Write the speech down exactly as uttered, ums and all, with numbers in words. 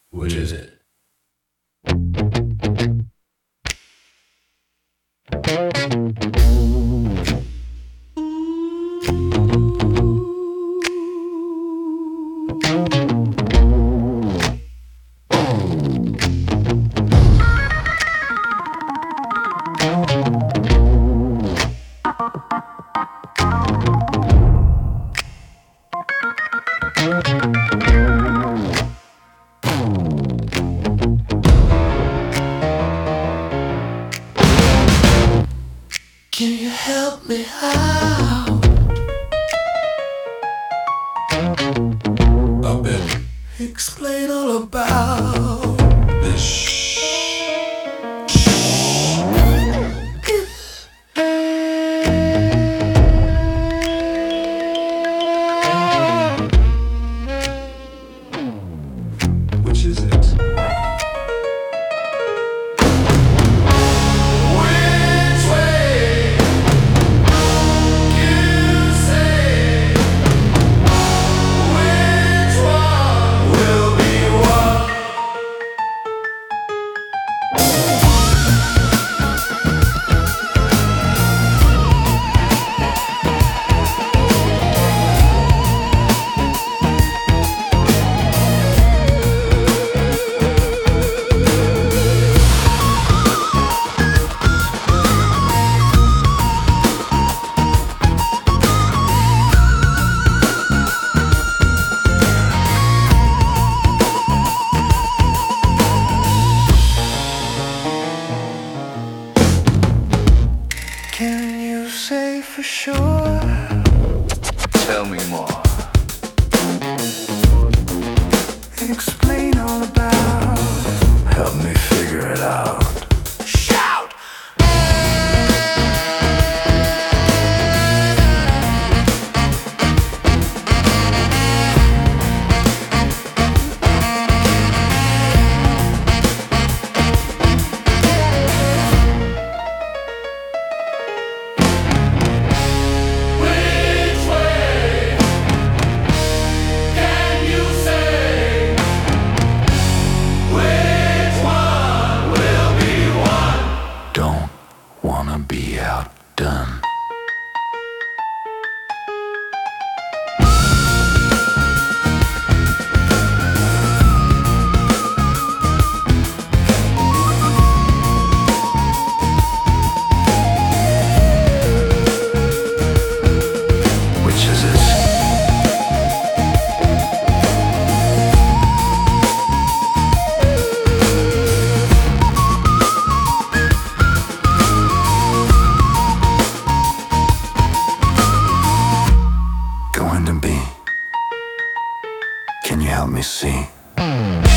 Which is it? Can you help me out? A bit. Explain all about This. Which is it? which way you say, which one will be one? Can you say for sure? Tell me more. Explain all about. Help me figure it out. Shout! Which way can you say? Which one will be one? Don't wanna be outdone. Which is it? Going to be. Can you help me see?